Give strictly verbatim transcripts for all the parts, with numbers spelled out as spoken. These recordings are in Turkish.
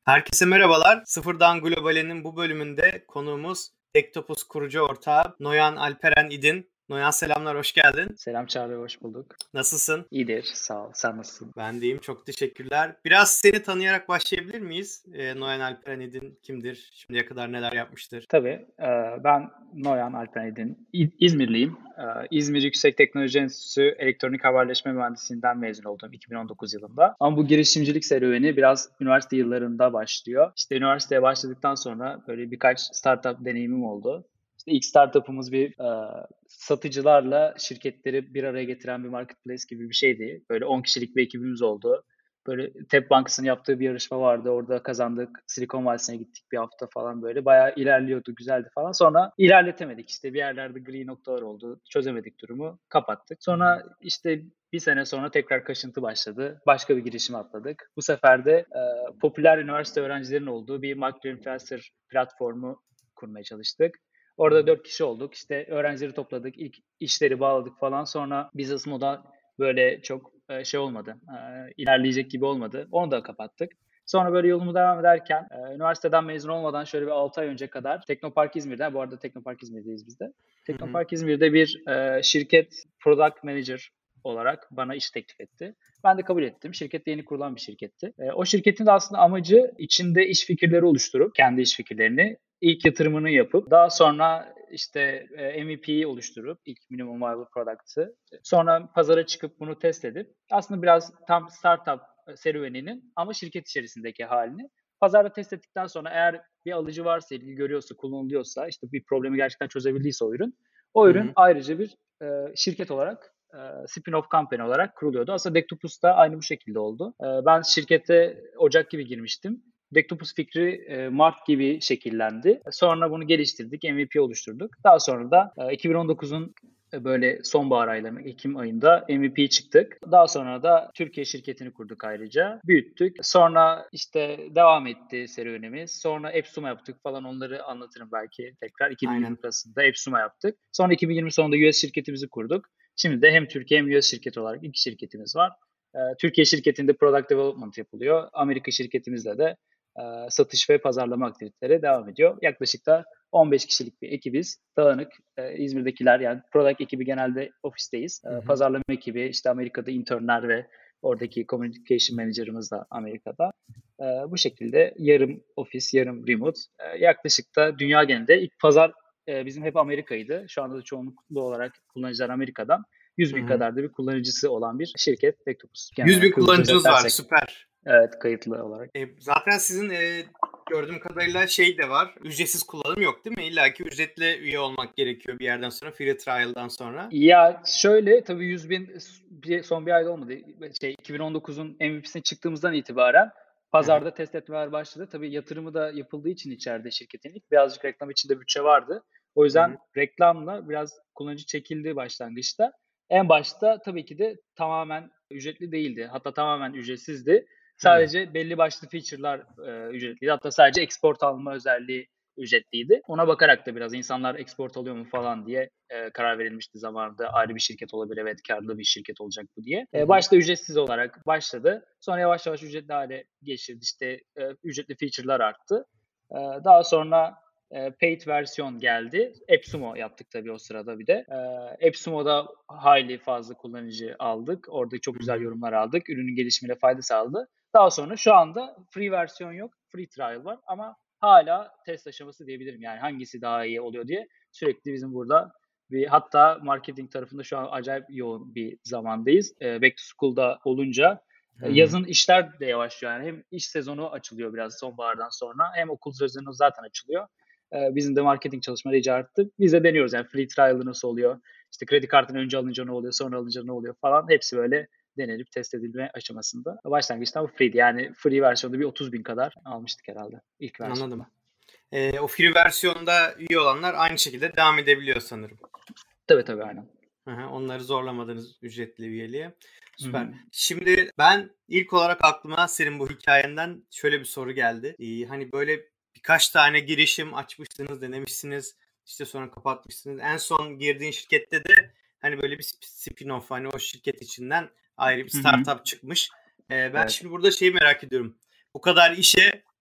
Herkese merhabalar. Sıfırdan Globale'nin bu bölümünde konuğumuz Dektopus kurucu ortağı Noyan Alperen İdin. Noyan selamlar, hoş geldin. Selam Çağrı, hoş bulduk. Nasılsın? İyidir, sağ ol. Sen nasılsın? Ben deyim, çok teşekkürler. Biraz seni tanıyarak başlayabilir miyiz? Ee, Noyan Alperen İdin kimdir? Şimdiye kadar neler yapmıştır? Tabii, e, ben Noyan Alperen İdin. İ- İzmirliyim. E, İzmir Yüksek Teknoloji Enstitüsü Elektronik Haberleşme Mühendisliğinden mezun oldum iki bin on dokuz yılında. Ama bu girişimcilik serüveni biraz üniversite yıllarında başlıyor. İşte üniversiteye başladıktan sonra böyle birkaç startup deneyimim oldu. İşte ilk startup'ımız bir e, satıcılarla şirketleri bir araya getiren bir marketplace gibi bir şeydi. Böyle on kişilik bir ekibimiz oldu. Böyle Tep Bankas'ın yaptığı bir yarışma vardı. Orada kazandık. Silikon Vadisi'ne gittik bir hafta falan böyle. Bayağı ilerliyordu, güzeldi falan. Sonra ilerletemedik. İşte bir yerlerde gri noktalar oldu. Çözemedik durumu. Kapattık. Sonra işte bir sene sonra tekrar kaşıntı başladı. Başka bir girişime atladık. Bu sefer de e, popüler üniversite öğrencilerinin olduğu bir micro-influencer platformu kurmaya çalıştık. Orada dört kişi olduk. İşte öğrencileri topladık. İlk işleri bağladık falan. Sonra business model böyle çok e, şey olmadı. E, ilerleyecek gibi olmadı. Onu da kapattık. Sonra böyle yolumu devam ederken e, üniversiteden mezun olmadan şöyle bir altı ay önce kadar Teknopark İzmir'de, bu arada Teknopark İzmir'deyiz biz de. Teknopark İzmir'de bir e, şirket product manager olarak bana iş teklif etti. Ben de kabul ettim. Şirket de yeni kurulan bir şirketti. E, o şirketin de aslında amacı içinde iş fikirleri oluşturup, kendi iş fikirlerini ilk yatırımını yapıp daha sonra işte e, M V P'yi oluşturup ilk minimum viable product'ı sonra pazara çıkıp bunu test edip aslında biraz tam startup serüveninin ama şirket içerisindeki halini pazarda test ettikten sonra eğer bir alıcı varsa, ilgi görüyorsa, kullanılıyorsa, işte bir problemi gerçekten çözebildiyse o ürün, o ürün Hı-hı. ayrıca bir e, şirket olarak e, spin-off company olarak kuruluyordu. Aslında Dektopus da aynı bu şekilde oldu. E, ben şirkete Ocak gibi girmiştim. Dektopus fikri e, Mart gibi şekillendi. Sonra bunu geliştirdik, M V P oluşturduk. Daha sonra da e, iki bin on dokuzun böyle sonbahar aylarında, Ekim ayında M V P çıktık. Daha sonra da Türkiye şirketini kurduk ayrıca. Büyüttük. Sonra işte devam etti serüvenimiz. Sonra Epsuma yaptık falan, onları anlatırım belki tekrar. iki bin yirmi arasında Epsuma yaptık. Sonra iki bin yirmi sonunda U S şirketimizi kurduk. Şimdi de hem Türkiye hem U S şirketi olarak iki şirketimiz var. Türkiye şirketinde product development yapılıyor. Amerika şirketimizde de satış ve pazarlama aktiviteleri devam ediyor. Yaklaşık da on beş kişilik bir ekibiz. Dağınık. E, İzmir'dekiler, yani product ekibi genelde ofisteyiz. E, pazarlama ekibi işte Amerika'da internler ve oradaki communication manager'ımız da Amerika'da. E, bu şekilde yarım ofis, yarım remote. E, yaklaşık da dünya genelinde ilk pazar e, bizim hep Amerika'ydı. Şu anda da çoğunluklu olarak kullanıcılar Amerika'dan. yüz bin kadar da bir kullanıcısı olan bir şirket Dektopus. yüz bin kullanıcınız var, süper. Evet, kayıtlı olarak. E, zaten sizin e, gördüğüm kadarıyla şey de var. Ücretsiz kullanım yok değil mi? İlla ki ücretli üye olmak gerekiyor bir yerden sonra. Free trial'dan sonra. Ya şöyle, tabii yüz bin son bir ayda olmadı. Şey, iki bin on dokuzun M V P'sine çıktığımızdan itibaren pazarda Hı-hı. test etmeler başladı. Tabii yatırımı da yapıldığı için içeride şirketin ilk birazcık reklam içinde bütçe vardı. O yüzden Hı-hı. reklamla biraz kullanıcı çekildi başlangıçta. En başta tabii ki de tamamen ücretli değildi. Hatta tamamen ücretsizdi. Sadece Hı-hı. belli başlı feature'lar e, ücretliydi. Hatta sadece export alma özelliği ücretliydi. Ona bakarak da biraz insanlar export alıyor mu falan diye e, karar verilmişti zamanında. Ayrı bir şirket olabilir, evet, karlı bir şirket olacak bu diye. E, başta ücretsiz olarak başladı. Sonra yavaş yavaş ücretli hale geçirdi. İşte e, ücretli feature'lar arttı. E, daha sonra e, paid versiyon geldi. Epsumo yaptık tabii o sırada bir de. E, Epsumo'da hayli fazla kullanıcı aldık. Orada çok güzel yorumlar aldık. Ürünün gelişimine fayda sağladı. Daha sonra şu anda free versiyon yok. Free trial var ama hala test aşaması diyebilirim, yani hangisi daha iyi oluyor diye sürekli bizim burada bir, hatta marketing tarafında şu an acayip yoğun bir zamandayız. E, Back to School'da olunca e, yazın işler de yavaşlıyor, yani hem iş sezonu açılıyor biraz sonbahardan sonra hem okul sezonu zaten açılıyor. E, bizim de marketing çalışmaları iyice arttı. Biz de deniyoruz yani free trial'ı nasıl oluyor, işte kredi kartını önce alınca ne oluyor, sonra alınca ne oluyor falan, hepsi böyle denenip test edilme aşamasında. Başlangıçta bu free'di. Yani free versiyonda bir otuz bin kadar almıştık herhalde ilk versiyonda. Anladım. Ee, o free versiyonda üye olanlar aynı şekilde devam edebiliyor sanırım. Tabii tabii, aynen. Hı-hı, onları zorlamadınız ücretli üyeliğe. Süper. Hı-hı. Şimdi ben ilk olarak aklıma senin bu hikayenden şöyle bir soru geldi. Ee, hani böyle birkaç tane girişim açmışsınız, denemişsiniz. İşte sonra kapatmışsınız. En son girdiğin şirkette de hani böyle bir spin-off, hani o şirket içinden ayrı bir startup Hı-hı. çıkmış. Ee, ben evet. şimdi burada şeyi merak ediyorum. Bu kadar işe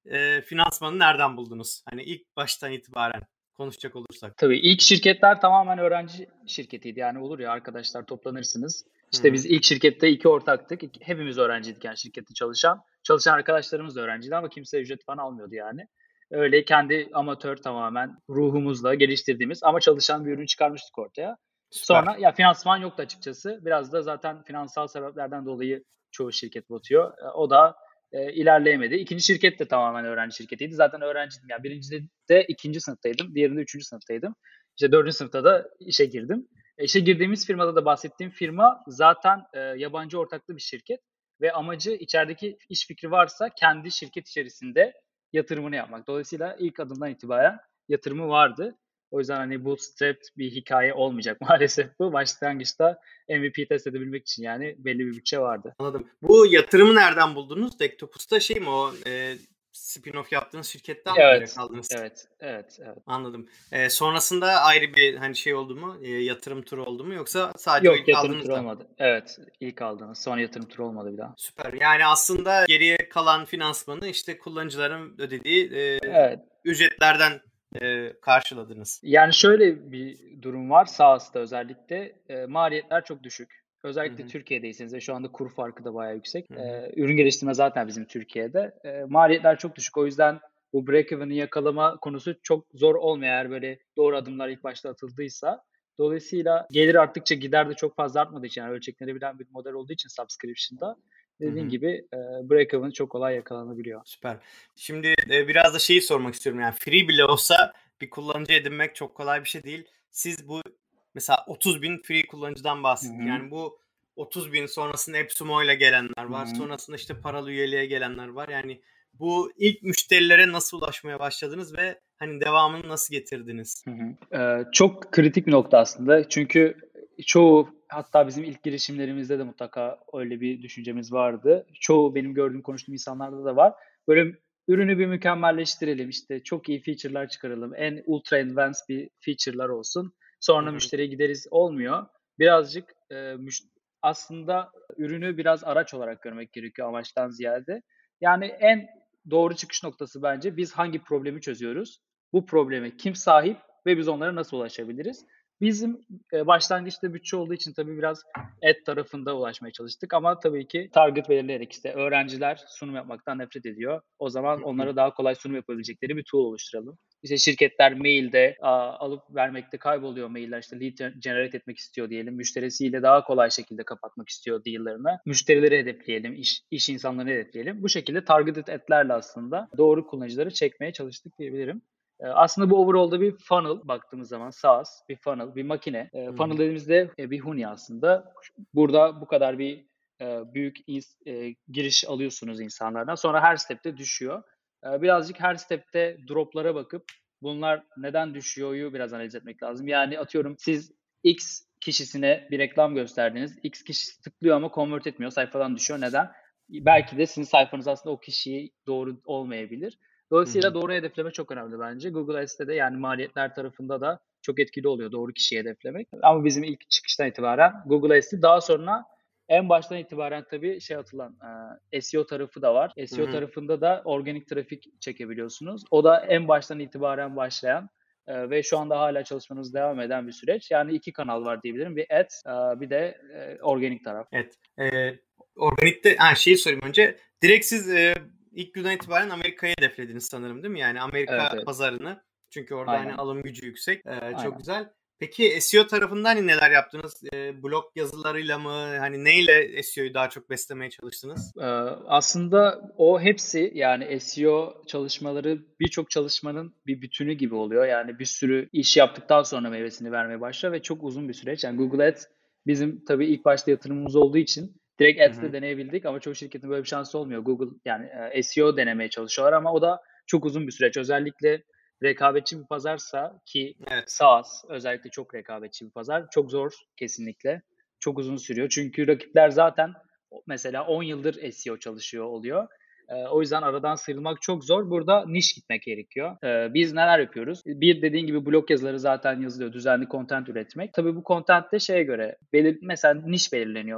e, finansmanı nereden buldunuz? Hani ilk baştan itibaren konuşacak olursak. Tabii ilk şirketler tamamen öğrenci şirketiydi. Yani olur ya arkadaşlar toplanırsınız. Hı İşte hı. biz ilk şirkette iki ortaktık. İki- Hepimiz öğrenciydik yani şirkette çalışan. Çalışan arkadaşlarımız da öğrenciydi ama kimse ücret falan almıyordu yani. Öyle kendi amatör tamamen ruhumuzla geliştirdiğimiz ama çalışan bir ürün çıkarmıştık ortaya. Sonra Süper. ya finansman yoktu açıkçası. Biraz da zaten finansal sebeplerden dolayı çoğu şirket batıyor. E, O da e, ilerleyemedi. İkinci şirket de tamamen öğrenci şirketiydi. Zaten öğrenciydim. Yani birincide de ikinci sınıftaydım. Diğerinde üçüncü sınıftaydım. İşte dördüncü sınıfta da işe girdim. E, işe girdiğimiz firmada da bahsettiğim firma zaten e, yabancı ortaklı bir şirket ve amacı içerideki iş fikri varsa kendi şirket içerisinde yatırımını yapmak. Dolayısıyla ilk adımdan itibaren yatırımı vardı. O yüzden hani bootstrapped bir hikaye olmayacak maalesef bu. Başlangıçta M V P test edebilmek için yani belli bir bütçe vardı. Anladım. Bu yatırımı nereden buldunuz? Dektopus'ta şey mi o e, spin-off yaptığınız şirketten mi direkt Evet, aldınız? evet, evet, evet. Anladım. E, sonrasında ayrı bir hani şey oldu mu? E, yatırım turu oldu mu? Yoksa sadece o Yok ilk yatırım turu aldığınızda? olmadı. Evet, ilk aldığımız. Sonra yatırım turu olmadı bir daha. Süper. Yani aslında geriye kalan finansmanı işte kullanıcıların ödediği e, Evet. ücretlerden e, karşıladınız. Yani şöyle bir durum var SaaS'ta özellikle. E, maliyetler çok düşük. Hı Özellikle hı. Türkiye'deyseniz ve şu anda kur farkı da bayağı yüksek. Hı hı. E, ürün geliştirme zaten bizim Türkiye'de. E, maliyetler çok düşük. O yüzden bu break-even'ı yakalama konusu çok zor olmuyor eğer böyle doğru adımlar ilk başta atıldıysa. Dolayısıyla gelir arttıkça gider de çok fazla artmadığı için, yani ölçeklenebilen bir model olduğu için subscription'da Hı dediğin hı. gibi e, break-even çok kolay yakalanabiliyor. Süper. Şimdi e, biraz da şeyi sormak istiyorum. Yani free bile olsa bir kullanıcı edinmek çok kolay bir şey değil. Siz bu mesela otuz bin free kullanıcıdan Hı bahsettik. hı. Yani bu otuz bin sonrasında AppSumo ile gelenler Hı var. hı. Sonrasında işte paralı üyeliğe gelenler var. Yani bu ilk müşterilere nasıl ulaşmaya başladınız ve hani devamını nasıl getirdiniz? Hı hı. Ee, çok kritik bir nokta aslında. Çünkü çoğu hatta bizim ilk girişimlerimizde de mutlaka öyle bir düşüncemiz vardı. Çoğu benim gördüğüm, konuştuğum insanlarda da var. Böyle ürünü bir mükemmelleştirelim, işte çok iyi feature'lar çıkaralım, en ultra advanced bir feature'lar olsun. Hı Sonra hı. müşteriye gideriz olmuyor. Birazcık e, müş- aslında ürünü biraz araç olarak görmek gerekiyor amaçtan ziyade. Yani en doğru çıkış noktası bence biz hangi problemi çözüyoruz? Bu probleme kim sahip ve biz onlara nasıl ulaşabiliriz? Bizim e, başlangıçta bütçe olduğu için tabii biraz ad tarafında ulaşmaya çalıştık ama tabii ki target belirleyerek işte öğrenciler sunum yapmaktan nefret ediyor. O zaman Hı hı. onlara daha kolay sunum yapabilecekleri bir tool oluşturalım. İşte şirketler mailde a, alıp vermekte kayboluyor mailler, işte lead generate etmek istiyor diyelim. Müşterisiyle daha kolay şekilde kapatmak istiyor deal'larını. Müşterileri hedefleyelim, iş, iş insanlarını hedefleyelim. Bu şekilde targeted ad'lerle aslında doğru kullanıcıları çekmeye çalıştık diyebilirim. E, Aslında bu overall'da bir funnel baktığımız zaman SaaS, bir funnel, bir makine. E, Hı funnel hı. dediğimizde e, bir huni aslında. Burada bu kadar bir e, büyük ins- e, giriş alıyorsunuz insanlardan. Sonra her step'te düşüyor. E, birazcık her step'te drop'lara bakıp bunlar neden düşüyoryu biraz analiz etmek lazım. Yani atıyorum siz X kişisine bir reklam gösterdiniz. X kişisi tıklıyor ama convert etmiyor. Sayfadan düşüyor. Neden? Belki de sizin sayfanız aslında o kişiyi doğru olmayabilir. Hı hı. Dolayısıyla doğru hedefleme çok önemli bence. Google Ads'te de yani maliyetler tarafında da çok etkili oluyor doğru kişiyi hedeflemek. Ama bizim ilk çıkıştan itibaren Google Ads'i, daha sonra en baştan itibaren tabii şey atılan e, S E O tarafı da var. Hı S E O hı. tarafında da organik trafik çekebiliyorsunuz. O da en baştan itibaren başlayan e, ve şu anda hala çalışmanız devam eden bir süreç. Yani iki kanal var diyebilirim. Bir Ads, e, bir de e, organik taraf. Evet. E, organikte ha, şeyi sorayım önce. Direkt siz e, ilk günden itibaren Amerika'yı hedeflediniz sanırım değil mi? Yani Evet, Amerika evet. pazarını. Çünkü orada hani Aynen. alım gücü yüksek. E, çok Aynen. güzel. Peki S E O tarafından hani neler yaptınız? E, blog yazılarıyla mı? Hani neyle S E O'yu daha çok beslemeye çalıştınız? Ee, Aslında o hepsi, yani S E O çalışmaları birçok çalışmanın bir bütünü gibi oluyor. Yani bir sürü iş yaptıktan sonra meyvesini vermeye başlıyor ve çok uzun bir süreç. Yani Google Ads bizim tabii ilk başta yatırımımız olduğu için direkt Hı Ads'te hı. deneyebildik ama çoğu şirketin böyle bir şansı olmuyor. Google yani e, S E O denemeye çalışıyorlar ama o da çok uzun bir süreç. Özellikle rekabetçi bir pazarsa ki Evet. SaaS özellikle çok rekabetçi bir pazar. Çok zor kesinlikle. Çok uzun sürüyor. Çünkü rakipler zaten mesela on yıldır S E O çalışıyor oluyor. Ee, o yüzden aradan sıyrılmak çok zor. Burada niş gitmek gerekiyor. Ee, biz neler yapıyoruz? Bir, dediğin gibi blog yazıları zaten yazılıyor. Düzenli content üretmek. Tabii bu content de şeye göre belir mesela niş belirleniyor.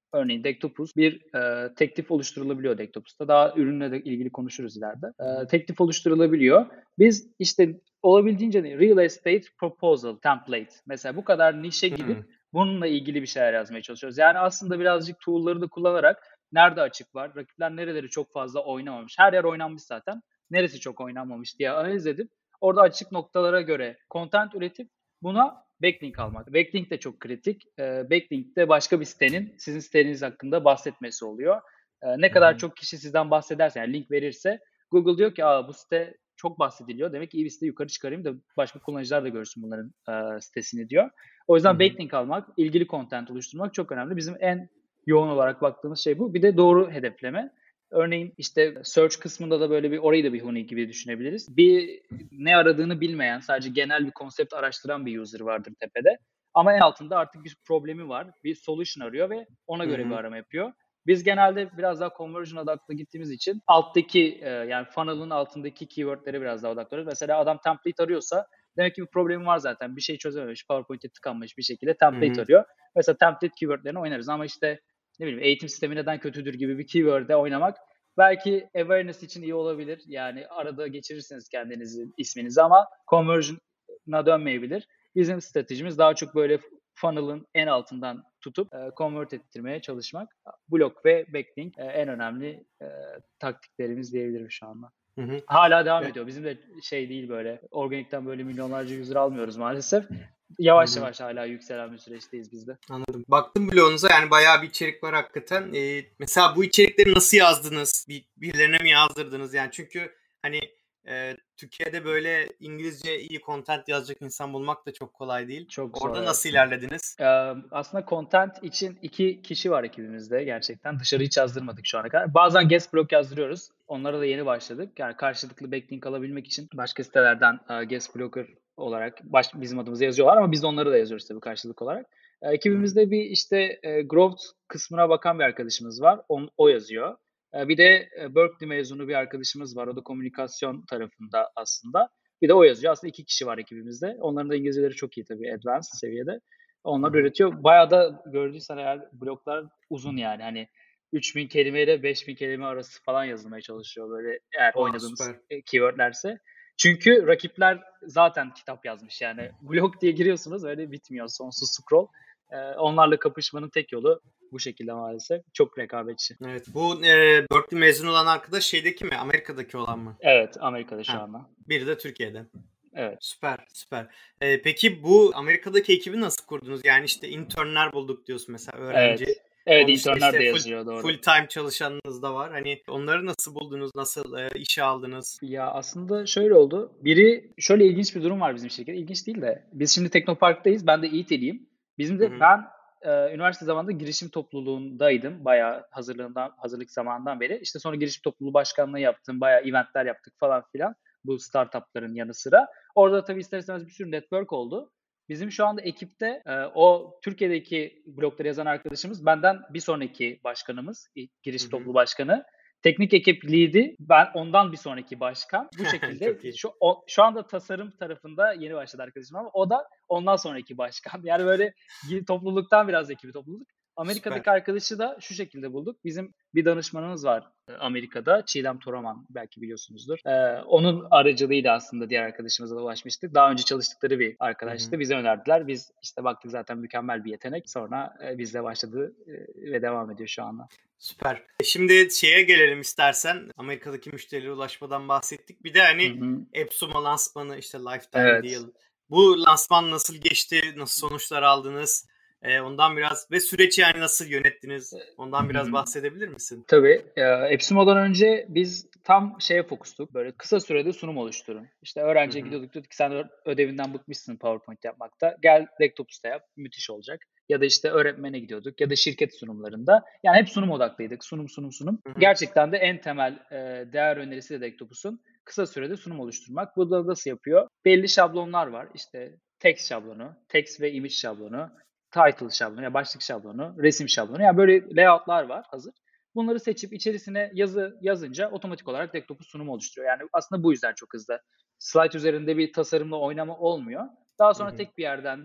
Örneğin Dektopus bir e, teklif oluşturulabiliyor Dektopus'ta. Daha ürünle de ilgili konuşuruz ileride. E, teklif oluşturulabiliyor. Biz işte olabildiğince real estate proposal template. Mesela bu kadar nişe gidip Hmm. bununla ilgili bir şeyler yazmaya çalışıyoruz. Yani aslında birazcık tool'ları da kullanarak nerede açık var, rakipler nereleri çok fazla oynamamış. Her yer oynanmış zaten. Neresi çok oynanmamış diye analiz edip orada açık noktalara göre content üretip buna backlink almak. Backlink de çok kritik. E, backlink de başka bir sitenin sizin siteniz hakkında bahsetmesi oluyor. E, ne kadar Hı-hı. çok kişi sizden bahsederse, yani link verirse Google diyor ki aa bu site çok bahsediliyor. Demek ki iyi bir site yukarı çıkarayım da başka kullanıcılar da görsün bunların e, sitesini diyor. O yüzden Hı-hı. backlink almak, ilgili content oluşturmak çok önemli. Bizim en yoğun olarak baktığımız şey bu. Bir de doğru hedefleme. Örneğin işte search kısmında da böyle bir orayı da bir honey gibi düşünebiliriz. Bir ne aradığını bilmeyen, sadece genel bir konsept araştıran bir user vardır tepede. Ama en altında artık bir problemi var. Bir solution arıyor ve ona göre Hı-hı. bir arama yapıyor. Biz genelde biraz daha conversion odaklı gittiğimiz için alttaki e, yani funnel'ın altındaki keywordlere biraz daha odaklanıyoruz. Mesela adam template arıyorsa demek ki bir problemi var zaten. Bir şey çözememiş, PowerPoint'e tıkanmış bir şekilde template Hı-hı. arıyor. Mesela template keywordlerini oynarız ama işte ne bileyim eğitim sistemi neden kötüdür gibi bir keyword'e oynamak belki awareness için iyi olabilir. Yani arada geçirirsiniz kendinizi isminizi ama conversion'a dönmeyebilir. Bizim stratejimiz daha çok böyle funnel'ın en altından tutup e, convert ettirmeye çalışmak. Blok ve backlink e, en önemli e, taktiklerimiz diyebilirim şu anda. Hı-hı. Hala devam Evet. ediyor. Bizim de şey değil böyle organikten böyle milyonlarca user almıyoruz maalesef. Yavaş Hı-hı. yavaş hala yükselen bir süreçteyiz biz de. Anladım. Baktım blogunuza, yani bayağı bir içerik var hakikaten. Ee, mesela bu içerikleri nasıl yazdınız? Bir, birilerine mi yazdırdınız? Yani çünkü hani e, Türkiye'de böyle İngilizce iyi content yazacak insan bulmak da çok kolay değil. Çok zor, Orada nasıl evet. ilerlediniz? Ee, aslında content için iki kişi var ekibimizde gerçekten. Dışarı hiç yazdırmadık şu ana kadar. Bazen guest blog yazdırıyoruz. Onlara da yeni başladık. Yani karşılıklı backlink alabilmek için başka sitelerden e, guest blogger olarak baş, bizim adımıza yazıyorlar ama biz de onları da yazıyoruz tabii karşılık olarak. E, Hı-hı. ekibimizde bir işte e, growth kısmına bakan bir arkadaşımız var. On, o yazıyor. E, bir de e, Berkeley mezunu bir arkadaşımız var. O da komünikasyon tarafında aslında. Bir de o yazıyor. Aslında iki kişi var ekibimizde. Onların da İngilizceleri çok iyi tabii, advanced seviyede. Onlar Hı-hı. üretiyor. Bayağı da gördüysen eğer bloklar uzun yani. Hani üç bin kelimeyle beş bin kelime arası falan yazılmaya çalışıyor böyle eğer Aa, oynadığınız süper. e, keywordlerse. Çünkü rakipler zaten kitap yazmış yani. Blok diye giriyorsunuz öyle bitmiyor sonsuz scroll. Ee, onlarla kapışmanın tek yolu bu şekilde maalesef. Çok rekabetçi. Evet. Bu e, Berkeley mezun olan arkadaş şeydeki mi? Amerika'daki olan mı? Evet, Amerika'da şu Ha. anda. Biri de Türkiye'de. Evet. Süper, süper. Ee, peki bu Amerika'daki ekibi nasıl kurdunuz? Yani işte internler bulduk diyorsun mesela, öğrenci. Evet. Evet, Onun dışında internler işte de full yazıyor, doğru. full time çalışanınız da var. Hani onları nasıl buldunuz? Nasıl e, işe aldınız? Ya aslında şöyle oldu. Biri şöyle ilginç bir durum var bizim şirkette. İlginç değil de biz şimdi Teknopark'tayız. Ben de İİTE'liyim. Bizim Hı de hı. ben e, üniversite zamanında girişim topluluğundaydım. Bayağı hazırlığından hazırlık zamanından beri. İşte sonra girişim topluluğu başkanlığı yaptım. Bayağı eventler yaptık falan filan. Bu startupların yanı sıra. Orada tabii ister istemez bir sürü network oldu. Bizim şu anda ekipte e, o Türkiye'deki blogları yazan arkadaşımız benden bir sonraki başkanımız, Hı girişim hı. topluluğu başkanı. Teknik ekip lead'i ben ondan bir sonraki başkan. Bu şekilde Çok iyi. şu o, şu anda tasarım tarafında yeni başladı arkadaşım ama o da ondan sonraki başkan. Yani böyle topluluktan biraz ekibi topluluk. Amerika'daki Süper. arkadaşı da şu şekilde bulduk. Bizim bir danışmanımız var Amerika'da. Çiğdem Toraman, belki biliyorsunuzdur. Ee, onun aracılığıyla aslında diğer arkadaşımıza da ulaşmıştık. Daha önce çalıştıkları bir Hı hı. arkadaştı. Bize önerdiler. Biz işte baktık zaten mükemmel bir yetenek. Sonra e, bizle başladı e, ve devam ediyor şu anda. Süper. E, Şimdi şeye gelelim istersen. Amerika'daki müşterilere ulaşmadan bahsettik. Bir de Hı hani hı. Epsum'a lansmanı, işte Lifetime Evet. Deal. Bu lansman nasıl geçti? Nasıl sonuçlar aldınız? E, ondan biraz ve süreci yani nasıl yönettiniz? Ondan Hı biraz hı. bahsedebilir misin? Tabii. E, Epsimo'dan önce biz tam şeye fokustuk. Böyle kısa sürede sunum oluşturun. İşte Hı öğrenciye hı. gidiyorduk, diyorduk ki sen ödevinden bıkmışsın PowerPoint yapmakta. Gel Desktops'ta yap. Müthiş olacak. Ya da işte öğretmene gidiyorduk ya da şirket sunumlarında. Yani hep sunum odaklıydık. Sunum, sunum, sunum. Hı hı. Gerçekten de en temel e, değer önerisi de Desktops'un kısa sürede sunum oluşturmak. Bu da nasıl yapıyor? Belli şablonlar var. İşte text şablonu, text ve image şablonu, title şablonu, ya başlık şablonu, resim şablonu. Yani böyle layout'lar var hazır. Bunları seçip içerisine yazı yazınca otomatik olarak Desktop'un sunumu oluşturuyor. Yani aslında bu yüzden çok hızlı. Slide üzerinde bir tasarımla oynama olmuyor. Daha Hı sonra hı. tek bir yerden de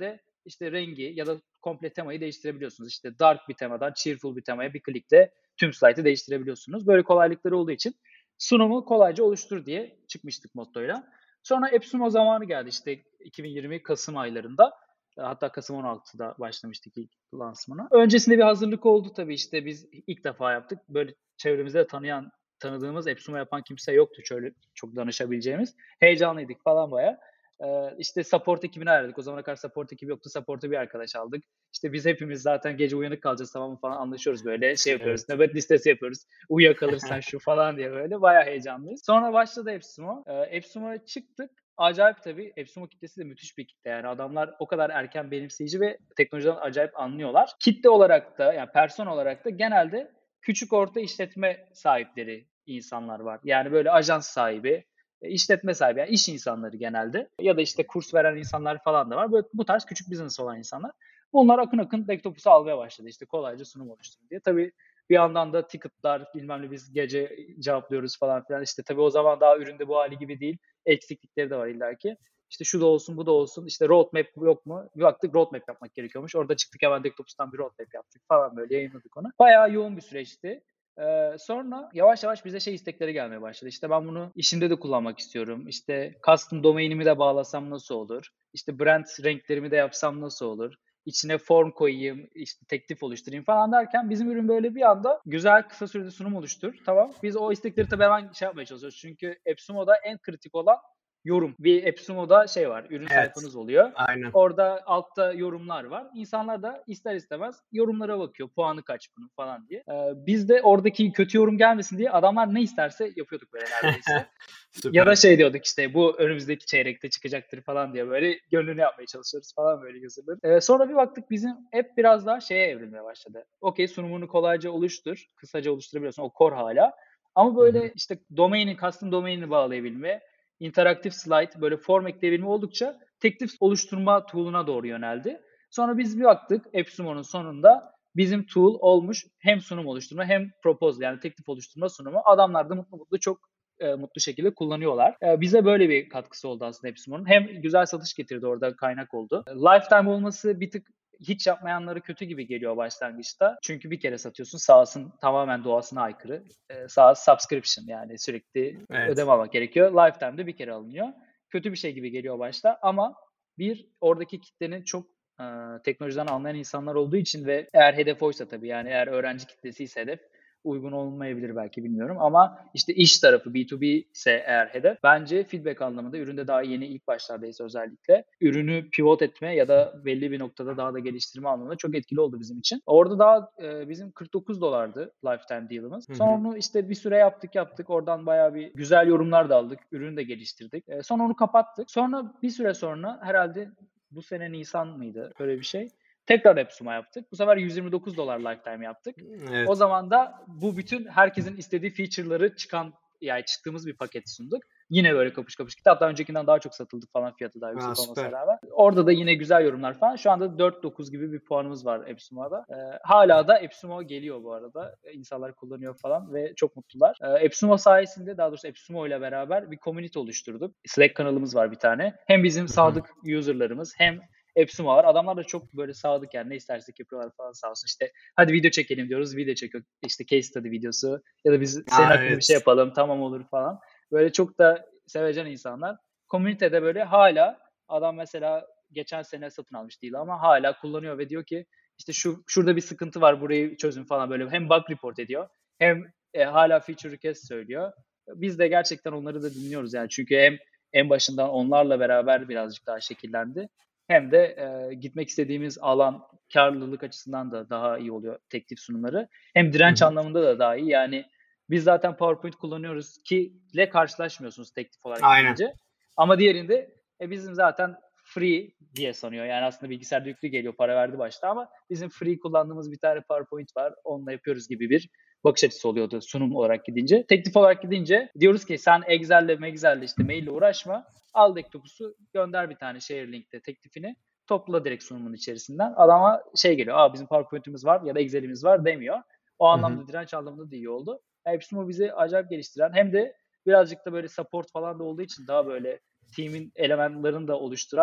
işte rengi ya da komple temayı değiştirebiliyorsunuz. İşte dark bir temadan cheerful bir temaya bir klikle tüm slaytı değiştirebiliyorsunuz. Böyle kolaylıkları olduğu için sunumu kolayca oluştur diye çıkmıştık mottoyla. Sonra AppSumo zamanı geldi işte iki bin yirmi Kasım aylarında. Hatta Kasım on altıda başlamıştık ilk lansmana. Öncesinde bir hazırlık oldu tabii, işte biz ilk defa yaptık. Böyle çevremizde tanıyan, tanıdığımız AppSumo yapan kimse yoktu şöyle çok danışabileceğimiz. Heyecanlıydık falan bayağı. Ee, işte support ekibini ayarladık. O zamana kadar support ekibi yoktu. Support'a bir arkadaş aldık. İşte biz hepimiz zaten gece uyanık kalacağız tamam mı falan anlaşıyoruz böyle. Şey yapıyoruz. Evet. Nöbet listesi yapıyoruz. Uyuyakalırsan şu falan diye böyle. Bayağı heyecanlıyız. Sonra başladı AppSumo. Ee, AppSumo'ya çıktık. Acayip tabii. AppSumo kitlesi de müthiş bir kitle. Yani adamlar o kadar erken benimseyici ve teknolojiden acayip anlıyorlar. Kitle olarak da yani person olarak da genelde küçük orta işletme sahipleri insanlar var. Yani böyle ajans sahibi, işletme sahibi, yani iş insanları genelde ya da işte kurs veren insanlar falan da var. Böyle bu tarz küçük business olan insanlar. Bunlar akın akın Dektopus'u almaya başladı işte kolayca sunum oluşturun diye. Tabii bir yandan da ticketlar bilmem ne biz gece cevaplıyoruz falan filan. İşte tabii o zaman daha üründe bu hali gibi değil. Eksiklikleri de var illaki. İşte şu da olsun bu da olsun. İşte roadmap yok mu? Bir baktık roadmap yapmak gerekiyormuş. Orada çıktık hemen Dektopus'tan bir roadmap yaptık falan böyle yayınladık onu. Bayağı yoğun bir süreçti. Ee, sonra yavaş yavaş bize şey istekleri gelmeye başladı. İşte ben bunu işimde de kullanmak istiyorum. İşte custom domainimi de bağlasam nasıl olur? İşte brand renklerimi de yapsam nasıl olur? İçine form koyayım, işte teklif oluşturayım falan derken bizim ürün böyle bir anda güzel kısa sürede sunum oluştur. Tamam. Biz o istekleri tabii hemen şey yapmaya çalışıyoruz. Çünkü AppSumo'da en kritik olan yorum. Bir AppSumo'da şey var, ürün Evet. sayfanız oluyor. Aynen. Orada altta yorumlar var. İnsanlar da ister istemez yorumlara bakıyor. Puanı kaç bunun falan diye. Ee, biz de oradaki kötü yorum gelmesin diye adamlar ne isterse yapıyorduk böyle neredeyse. Ya da şey diyorduk işte bu önümüzdeki çeyrekte çıkacaktır falan diye böyle gönlünü yapmaya çalışıyoruz falan böyle user'ları. Ee, sonra bir baktık bizim app biraz daha şeye evrilmeye başladı. Okey sunumunu kolayca oluştur. Kısaca oluşturabiliyorsun o core hala. Ama böyle işte domaini, custom domainini bağlayabilme, interaktif slide, böyle form ekleyebilme oldukça teklif oluşturma tool'una doğru yöneldi. Sonra biz bir baktık AppSumo'nun sonunda bizim tool olmuş hem sunum oluşturma hem proposal yani teklif oluşturma sunumu. Adamlar da mutlu mutlu çok e, mutlu şekilde kullanıyorlar. E, bize böyle bir katkısı oldu aslında AppSumo'nun. Hem güzel satış getirdi orada kaynak oldu. E, lifetime olması bir tık hiç yapmayanları kötü gibi geliyor başlangıçta. Çünkü bir kere satıyorsun. SaaS'ın tamamen doğasına aykırı. E, SaaS subscription yani sürekli Evet. ödeme almak gerekiyor. Lifetime'de bir kere alınıyor. Kötü bir şey gibi geliyor başta ama bir oradaki kitlenin çok e, teknolojiden anlayan insanlar olduğu için ve eğer hedef oysa tabii yani eğer öğrenci kitlesi ise hedef uygun olmayabilir belki bilmiyorum ama işte iş tarafı B iki B ise eğer hedef bence feedback anlamında üründe daha yeni ilk başlardayız özellikle ürünü pivot etme ya da belli bir noktada daha da geliştirme anlamında çok etkili oldu bizim için. Orada daha e, bizim kırk dokuz dolardı lifetime deal'ımız. Sonra onu işte bir süre yaptık yaptık oradan bayağı bir güzel yorumlar da aldık. Ürünü de geliştirdik. E, sonra onu kapattık. Sonra bir süre sonra herhalde bu sene Nisan mıydı? Öyle bir şey. Tekrar AppSumo yaptık. Bu sefer yüz yirmi dokuz dolar lifetime yaptık. Evet. O zaman da bu bütün herkesin istediği feature'ları çıkan yani çıktığımız bir paket sunduk. Yine böyle kapış kapış gitti. Hatta öncekinden daha çok satıldı falan fiyatı daha yüksek Aa, olmasına süper. rağmen. Orada da yine güzel yorumlar falan. Şu anda dört dokuz gibi bir puanımız var AppSumo'da. Ee, hala da AppSumo geliyor bu arada. İnsanlar kullanıyor falan ve çok mutlular. Ee, AppSumo sayesinde daha doğrusu AppSumo ile beraber bir community oluşturduk. Slack kanalımız var bir tane. Hem bizim sadık user'larımız hem AppSumo var. Adamlar da çok böyle sadık yani ne istersek yapıyorlar falan sağ olsun. İşte hadi video çekelim diyoruz. Video çekiyor. İşte case study videosu ya da biz senin Aa, hakkında evet. bir şey yapalım tamam olur falan. Böyle çok da sevecen insanlar. Komünitede böyle hala adam mesela geçen sene satın almış değil ama hala kullanıyor ve diyor ki işte şu şurada bir sıkıntı var burayı çözün falan böyle hem bug report ediyor hem e, hala feature request söylüyor. Biz de gerçekten onları da dinliyoruz yani çünkü hem en başından onlarla beraber birazcık daha şekillendi. Hem de e, gitmek istediğimiz alan karlılık açısından da daha iyi oluyor teklif sunumları. Hem direnç anlamında da daha iyi. Yani biz zaten PowerPoint kullanıyoruz ki ile karşılaşmıyorsunuz teklif olarak Aynen. gidince. Ama diğerinde e, bizim zaten free diye sanıyor. Yani aslında bilgisayarda yüklü geliyor para verdi başta ama bizim free kullandığımız bir tane PowerPoint var. Onunla yapıyoruz gibi bir bakış açısı oluyordu sunum olarak gidince. Teklif olarak gidince diyoruz ki sen Excel'le Excel'le işte maille uğraşma. Al Dektopus'u gönder bir tane share link'te teklifini. Topla direkt sunumun içerisinden. Adama şey geliyor. Aa bizim PowerPoint'imiz var ya da Excel'imiz var demiyor. O anlamda direnç anlamında da iyi oldu. AppSumo bizi acayip geliştiren hem de birazcık da böyle support falan da olduğu için daha böyle team'in elemanlarını da oluşturan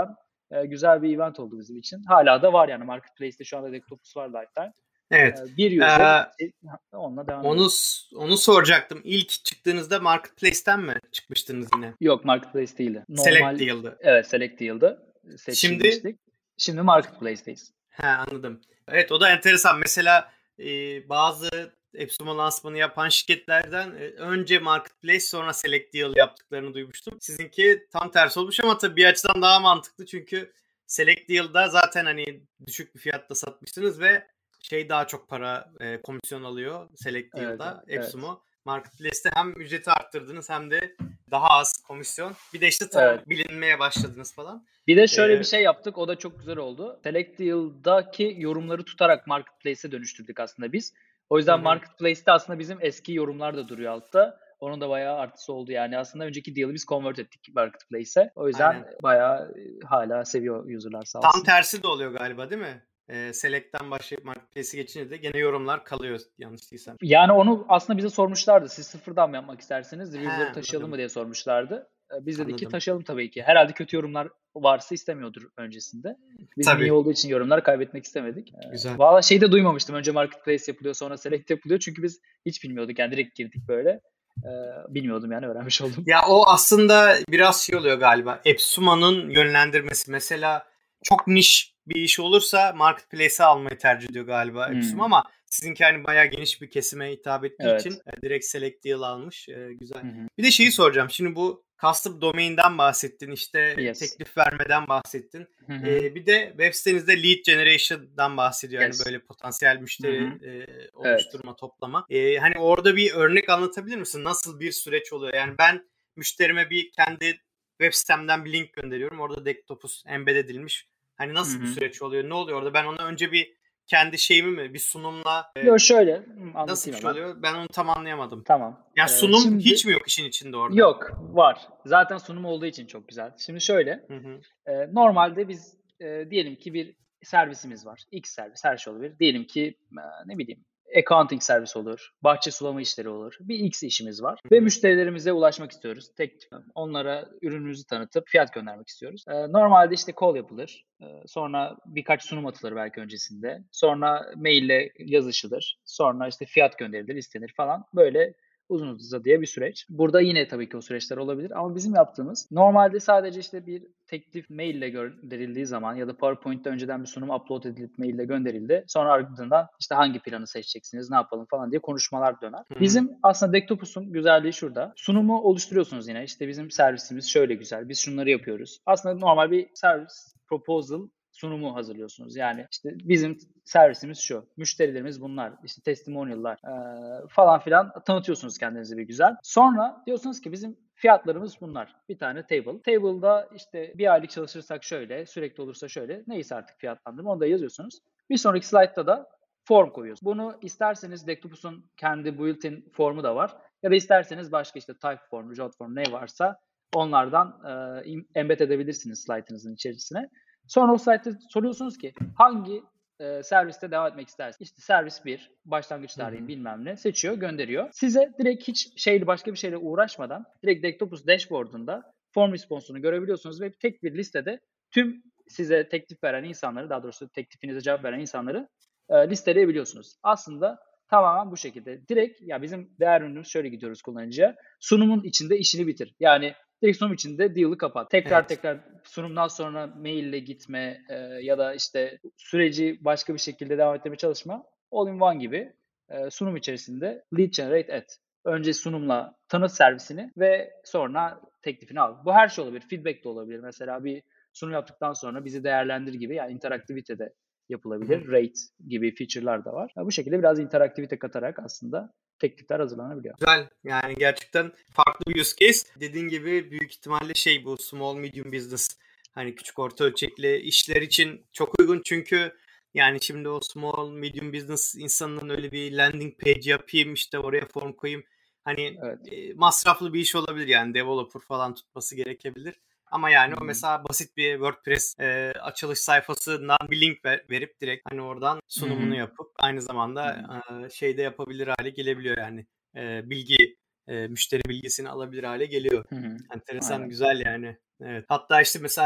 e, güzel bir event oldu bizim için. Hala da var yani Marketplace'te şu anda Dektopus var Lifetime. Evet. E, bir user ee, onunla devam onu, ediyor. Onu soracaktım. İlk çıktığınızda Marketplace'ten mi çıkmıştınız yine? Yok, Marketplace değildi. Normal, Select Deal'dı. Evet, Select Deal'dı. Seçilmiştik. Şimdi? Şimdi Marketplace'teyiz. He, anladım. Evet, o da enteresan. Mesela e, bazı AppSumo lansmanı yapan şirketlerden e, önce Marketplace sonra Select Deal yaptıklarını duymuştum. Sizinki tam tersi olmuş ama tabii bir açıdan daha mantıklı çünkü Select Deal'da zaten hani düşük bir fiyatta satmışsınız ve şey daha çok para e, komisyon alıyor Select Deal'da evet, AppSumo. Evet. Marketplace'te hem ücreti arttırdınız hem de daha az komisyon. Bir de işte tam evet. bilinmeye başladınız falan. Bir de şöyle ee, bir şey yaptık. O da çok güzel oldu. Select Deal'daki yorumları tutarak Marketplace'e dönüştürdük aslında biz. O yüzden hı-hı. Marketplace'te aslında bizim eski yorumlar da duruyor altta. Onun da bayağı artısı oldu. Yani aslında önceki deal'ı biz convert ettik Marketplace'e. O yüzden aynen. Bayağı hala seviyor user'lar sağ olsun. Tam tersi de oluyor galiba değil mi? E, Select'ten başlayıp Marketplace'e geçince de gene yorumlar kalıyor yanlış değilsem. Yani onu aslında bize sormuşlardı. Siz sıfırdan mı yapmak isterseniz? Review'ları taşıyalım anladım. Mı diye sormuşlardı. Biz dedik anladım. Ki taşıyalım tabii ki. Herhalde kötü yorumlar varsa istemiyordur öncesinde. Biz tabii. iyi olduğu için yorumları kaybetmek istemedik. Güzel. Valla şeyi de duymamıştım. Önce Marketplace yapılıyor sonra Select yapılıyor. Çünkü biz hiç bilmiyorduk. Yani direkt girdik böyle. Ee, bilmiyordum yani öğrenmiş oldum. Ya o aslında biraz şey oluyor galiba. AppSumo'nun yönlendirmesi. Mesela çok niş bir iş olursa Marketplace'e almayı tercih ediyor galiba hmm. AppSumo ama sizinki hani bayağı geniş bir kesime hitap ettiği evet. için direkt Select Deal almış. Ee, güzel. Hmm. Bir de şeyi soracağım. Şimdi bu Custom Domain'den bahsettin. İşte yes. teklif vermeden bahsettin. Hmm. Ee, bir de web sitenizde Lead Generation'dan bahsediyor. Yes. Yani böyle potansiyel müşteri hmm. e, oluşturma, evet. toplama. Ee, hani orada bir örnek anlatabilir misin? Nasıl bir süreç oluyor? Yani ben müşterime bir kendi web sitemden bir link gönderiyorum. Orada Dektopus embed edilmiş. Hani nasıl Hı-hı. bir süreç oluyor? Ne oluyor orada? Ben ona önce bir kendi şeyimi mi, bir sunumla e, Yok şöyle nasıl bir şey oluyor? Ben onu tam anlayamadım. Tamam. Yani sunum ee, şimdi, hiç mi yok işin içinde orada? Yok, var. Zaten sunum olduğu için çok güzel. Şimdi şöyle. E, normalde biz e, diyelim ki bir servisimiz var. X servis, her şey olabilir. Diyelim ki e, ne bileyim accounting servis olur, bahçe sulama işleri olur. Bir X işimiz var Hı-hı. ve müşterilerimize ulaşmak istiyoruz. Tek onlara ürünümüzü tanıtıp fiyat göndermek istiyoruz. Ee, normalde işte call yapılır. Ee, sonra birkaç sunum atılır belki öncesinde. Sonra maille yazışılır. Sonra işte fiyat gönderilir, istenir falan. Böyle uzun uzadıya bir süreç. Burada yine tabii ki o süreçler olabilir ama bizim yaptığımız normalde sadece işte bir teklif maille gönderildiği zaman ya da PowerPoint'te önceden bir sunum upload edilip maille gönderildi. Sonra ardından işte hangi planı seçeceksiniz, ne yapalım falan diye konuşmalar döner. Hı-hı. Bizim aslında Dektopus'un güzelliği şurada. Sunumu oluşturuyorsunuz yine. İşte bizim servisimiz şöyle güzel. Biz şunları yapıyoruz. Aslında normal bir servis proposal sunumu hazırlıyorsunuz. Yani işte bizim servisimiz şu, müşterilerimiz bunlar, işte testimonial'lar e, falan filan tanıtıyorsunuz kendinizi bir güzel. Sonra diyorsunuz ki bizim fiyatlarımız bunlar. Bir tane table. Table'da işte bir aylık çalışırsak şöyle, sürekli olursa şöyle, neyse artık fiyatlandırma onu da yazıyorsunuz. Bir sonraki slaytta da form koyuyorsunuz. Bunu isterseniz Dektopus'un kendi built-in formu da var. Ya da isterseniz başka işte type form, jot form ne varsa onlardan e, embed edebilirsiniz slaytınızın içerisine. Sonra o site'de soruyorsunuz ki hangi e, serviste devam etmek istersiniz? İşte servis bir, başlangıç tarihi bilmem ne seçiyor, gönderiyor. Size direkt hiç şeyle başka bir şeyle uğraşmadan direkt Dektopus dashboard'unda form response'unu görebiliyorsunuz ve tek bir listede tüm size teklif veren insanları, daha doğrusu teklifinize cevap veren insanları e, listeleyebiliyorsunuz. Aslında tamamen bu şekilde. Direkt ya bizim değer ürünümüz şöyle gidiyoruz kullanıcıya. Sunumun içinde işini bitir. Yani direkt sunum içinde deal'ı kapat. Tekrar evet. tekrar sunumdan sonra maille gitme e, ya da işte süreci başka bir şekilde devam ettirmeye çalışma. All-in-one gibi e, sunum içerisinde lead generate et. Önce sunumla tanıt servisini ve sonra teklifini al. Bu her şey olabilir. Feedback de olabilir. Mesela bir sunum yaptıktan sonra bizi değerlendir gibi, yani interaktivite de yapılabilir. Hı. Rate gibi feature'lar da var. Yani bu şekilde biraz interaktivite katarak aslında teklifler hazırlanabiliyor. Güzel. Yani gerçekten farklı bir use case. Dediğin gibi büyük ihtimalle şey bu small medium business, hani küçük orta ölçekli işler için çok uygun çünkü yani şimdi o small medium business insanının öyle bir landing page yapayım, işte oraya form koyayım. Hani evet. e, masraflı bir iş olabilir, yani developer falan tutması gerekebilir. Ama yani hmm. o mesela basit bir WordPress e, açılış sayfasından bir link ver, verip direkt hani oradan sunumunu hmm. yapıp aynı zamanda hmm. e, şeyde yapabilir hale gelebiliyor yani. E, bilgi, e, müşteri bilgisini alabilir hale geliyor. Hmm. Enteresan, aynen. Güzel yani. Evet. Hatta işte mesela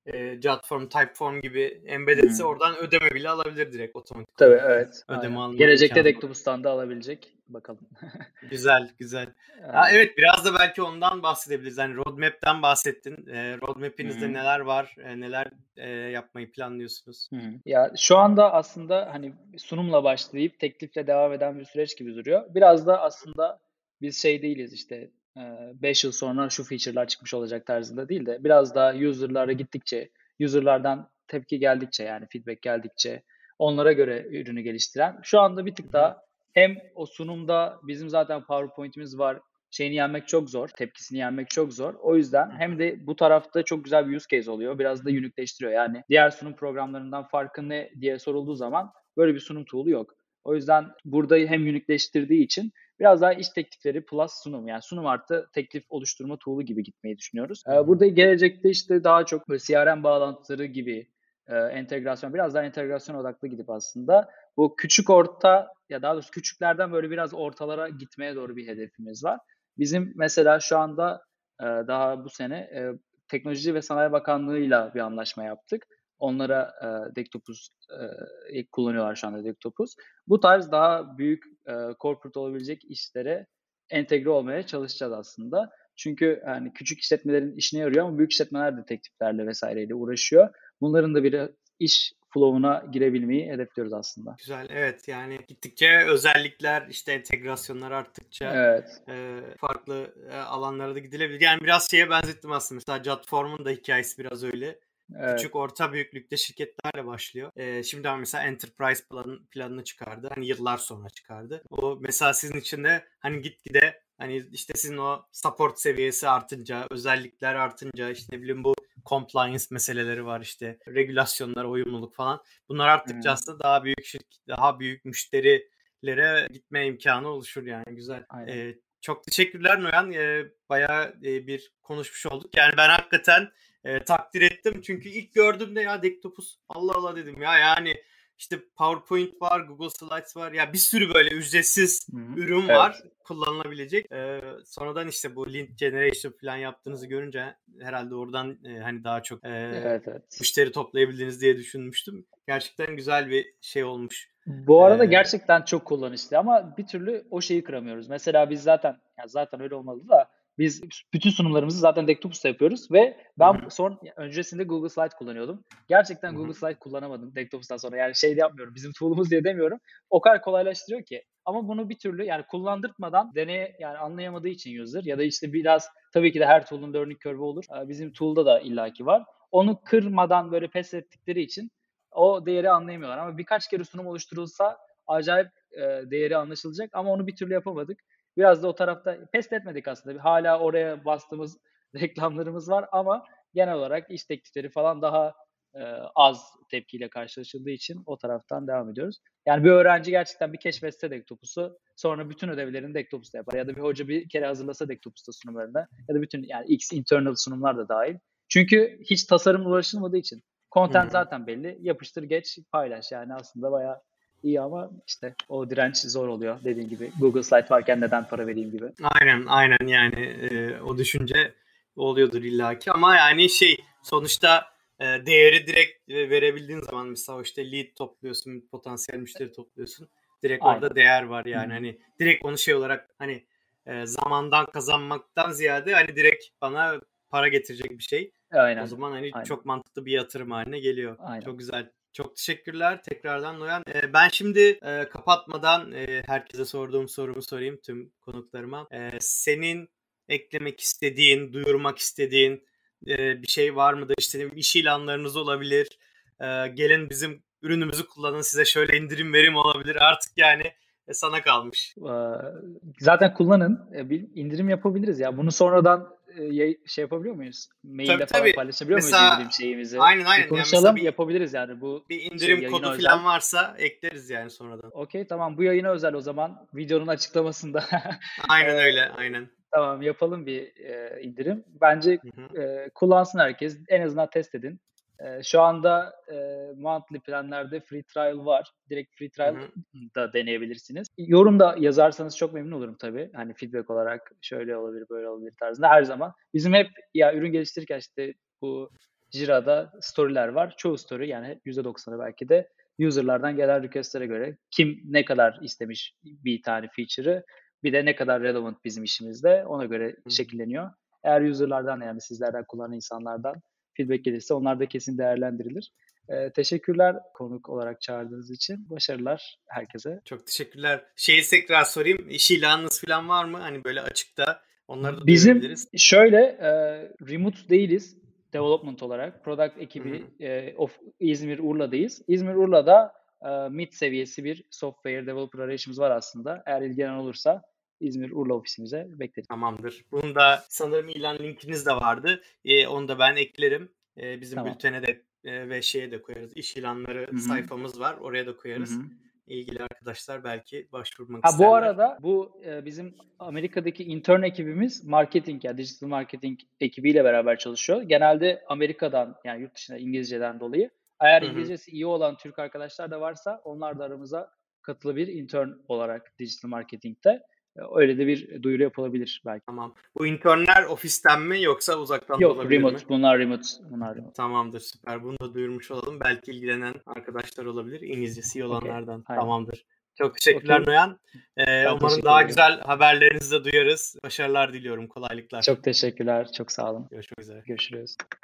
e, Jotform, Typeform gibi embeddedse hmm. oradan ödeme bile alabilir direkt otomatik. Tabii evet. Ödeme alma Gelecekte Dectopus'tan da alabilecek. Bakalım. Güzel, güzel. Ha, evet, biraz da belki ondan bahsedebiliriz. Yani roadmap'ten bahsettin. E, roadmap'inizde hmm. neler var? E, neler e, yapmayı planlıyorsunuz? Hmm. Ya şu anda aslında hani sunumla başlayıp teklifle devam eden bir süreç gibi duruyor. Biraz da aslında biz şey değiliz işte beş yıl sonra şu feature'lar çıkmış olacak tarzında değil de biraz daha user'lara gittikçe, user'lardan tepki geldikçe yani feedback geldikçe onlara göre ürünü geliştiren. Şu anda bir tık daha hem o sunumda bizim zaten PowerPoint'imiz var. Şeyini yenmek çok zor. Tepkisini yenmek çok zor. O yüzden hem de bu tarafta çok güzel bir use case oluyor. Biraz da uniqueleştiriyor. Yani diğer sunum programlarından farkı ne diye sorulduğu zaman böyle bir sunum tool'u yok. O yüzden burada hem uniqueleştirdiği için biraz daha iş teklifleri plus sunum yani sunum artı teklif oluşturma tool'u gibi gitmeyi düşünüyoruz. Ee, burada gelecekte işte daha çok böyle C R M bağlantıları gibi e, entegrasyon, biraz daha entegrasyon odaklı gidip aslında bu küçük orta ya daha doğrusu küçüklerden böyle biraz ortalara gitmeye doğru bir hedefimiz var. Bizim mesela şu anda e, daha bu sene e, Teknoloji ve Sanayi Bakanlığı'yla bir anlaşma yaptık. Onlara e, Dectopus e, kullanıyorlar şu anda Dectopus. Bu tarz daha büyük e, corporate olabilecek işlere entegre olmaya çalışacağız aslında. Çünkü yani küçük işletmelerin işine yarıyor ama büyük işletmeler de tekliflerle vesaireyle uğraşıyor. Bunların da bir iş flow'una girebilmeyi hedefliyoruz aslında. Güzel, evet, yani gittikçe özellikler işte entegrasyonlar arttıkça evet. e, farklı e, alanlara da gidilebilir. Yani biraz şeye benzettim aslında. Mesela Jotform'un da hikayesi biraz öyle. Evet. Küçük orta büyüklükte şirketlerle başlıyor. Ee, şimdi mesela Enterprise plan, planını çıkardı. Hani yıllar sonra çıkardı. O mesela sizin için de hani gitgide hani işte sizin o support seviyesi artınca, özellikler artınca işte ne bileyim bu compliance meseleleri var işte regülasyonlar, uyumluluk falan. Bunlar arttıkça hmm. aslında daha büyük şirket, daha büyük müşterilere gitme imkanı oluşur yani güzel. Ee, çok teşekkürler Noyan. Ee, bayağı e, bir konuşmuş olduk. Yani ben hakikaten E, takdir ettim. Çünkü ilk gördüğümde ya Dectopus Allah Allah dedim ya yani işte PowerPoint var, Google Slides var. Ya bir sürü böyle ücretsiz Hı-hı. ürün evet. var kullanılabilecek. E, sonradan işte bu Lead Generation falan yaptığınızı görünce herhalde oradan e, hani daha çok e, evet, evet. müşteri toplayabildiniz diye düşünmüştüm. Gerçekten güzel bir şey olmuş. Bu arada ee, gerçekten çok kullanışlı ama bir türlü o şeyi kıramıyoruz. Mesela biz zaten ya zaten öyle olmalı da biz bütün sunumlarımızı zaten Dectopus'ta yapıyoruz ve ben Hı-hı. son öncesinde Google Slide kullanıyordum. Gerçekten Hı-hı. Google Slide kullanamadım Dectopus'tan sonra. Yani şey de yapmıyorum. Bizim tool'umuz diye demiyorum. O kadar kolaylaştırıyor ki. Ama bunu bir türlü yani kullandırtmadan deneye yani anlayamadığı için user ya da işte biraz tabii ki de her tool'un learning curve'ü olur. Bizim tool'da da illaki var. Onu kırmadan böyle pes ettikleri için o değeri anlayamıyorlar ama birkaç kere sunum oluşturulsa acayip e, değeri anlaşılacak ama onu bir türlü yapamadık. Biraz da o tarafta pes etmedik aslında. Hala oraya bastığımız reklamlarımız var ama genel olarak iş teklifleri falan daha e, az tepkiyle karşılaşıldığı için o taraftan devam ediyoruz. Yani bir öğrenci gerçekten bir keşfetse Dectopus'u sonra bütün ödevlerini Dectopus'ta yapar ya da bir hoca bir kere hazırlasa Dectopus'ta sunumlarını ya da bütün yani X internal sunumlar da dahil. Çünkü hiç tasarımla uğraşılmadığı için. Content Hı-hı. zaten belli. Yapıştır geç paylaş yani aslında bayağı iyi ama işte o direnç zor oluyor dediğin gibi. Google Slide varken neden para vereyim gibi. Aynen aynen yani e, o düşünce oluyordur illaki ama yani şey sonuçta e, değeri direkt e, verebildiğin zaman mesela işte lead topluyorsun, potansiyel müşteri topluyorsun. Direkt aynen. Orada değer var yani Hı-hı. Hani direkt onu şey olarak hani e, zamandan kazanmaktan ziyade hani direkt bana para getirecek bir şey. Aynen. O zaman hani Aynen. çok mantıklı bir yatırım haline geliyor. Aynen. Çok güzel. Çok teşekkürler tekrardan Noyan. Ee, ben şimdi e, kapatmadan e, herkese sorduğum sorumu sorayım tüm konuklarıma. E, senin eklemek istediğin, duyurmak istediğin e, bir şey var mıdır? İşte iş ilanlarınız olabilir. E, gelin bizim ürünümüzü kullanın size şöyle indirim verim olabilir. Artık yani e, sana kalmış. Zaten kullanın. Bir indirim yapabiliriz ya. Bunu sonradan şey yapabiliyor muyuz? Mailde tabii, falan tabii. paylaşabiliyor mesela, muyuz indirim şeyimizi? Aynen aynen. Bir konuşalım yani bir, yapabiliriz yani. Bu bir indirim şey, kodu özel. Falan varsa ekleriz yani sonradan. Okey tamam bu yayına özel o zaman. Videonun açıklamasında. Aynen öyle aynen. Tamam yapalım bir e, indirim. Bence e, kullansın herkes. En azından test edin. E, şu anda e, monthly planlarda free trial var. Direkt free trial Hı-hı. da deneyebilirsiniz. Yorum da yazarsanız çok memnun olurum tabii. Hani feedback olarak şöyle olabilir böyle olabilir tarzında her zaman. Bizim hep ya ürün geliştirirken işte bu Jira'da story'ler var. Çoğu story yani yüzde doksanı belki de user'lardan gelen request'lere göre kim ne kadar istemiş bir tane feature'ı, bir de ne kadar relevant bizim işimizde ona göre Hı. şekilleniyor. Eğer user'lardan yani sizlerden kullanan insanlardan feedback gelirse onlar da kesin değerlendirilir. Ee, teşekkürler konuk olarak çağırdığınız için. Başarılar herkese. Çok teşekkürler. Şeyi tekrar sorayım. İş ilanınız falan var mı? Hani böyle açıkta. Onları da Bizim duyurabiliriz. şöyle e, remote değiliz development olarak. Product ekibi Hı hı. e, of İzmir Urla'dayız. İzmir Urla'da e, mid seviyesi bir software developer arayışımız var aslında. Eğer ilgilenen olursa İzmir Urla ofisimize bekleriz. Tamamdır. Bunun da sanırım ilan linkiniz de vardı. Ee, onu da ben eklerim. Ee, bizim Tamam. bültene de e, ve şeye de koyarız. İş ilanları Hı hı. sayfamız var. Oraya da koyarız. Hı hı. İlgili arkadaşlar belki başvurmak Ha isterler. bu arada bu e, bizim Amerika'daki intern ekibimiz marketing yani digital marketing ekibiyle beraber çalışıyor. Genelde Amerika'dan yani yurt dışında İngilizceden dolayı. Eğer Hı hı. İngilizcesi iyi olan Türk arkadaşlar da varsa onlar da aramıza katılabilir intern olarak digital marketingte. E, Öyle de bir duyuru yapılabilir belki. Tamam. Bu internler ofisten mi yoksa uzaktan da Yok olabilir remote. mi? Bunlar remote. Bunlar remote. Tamamdır, süper. Bunu da duyurmuş olalım. Belki ilgilenen arkadaşlar olabilir. İngilizcesi iyi Okey. olanlardan. Aynen. Tamamdır. Çok teşekkürler Okey. Noyan. Ee, Ben umarım teşekkür daha ederim. güzel haberlerinizi de duyarız. Başarılar diliyorum. Kolaylıklar. Çok teşekkürler. Çok sağ olun. Görüşmek üzere. Görüşürüz.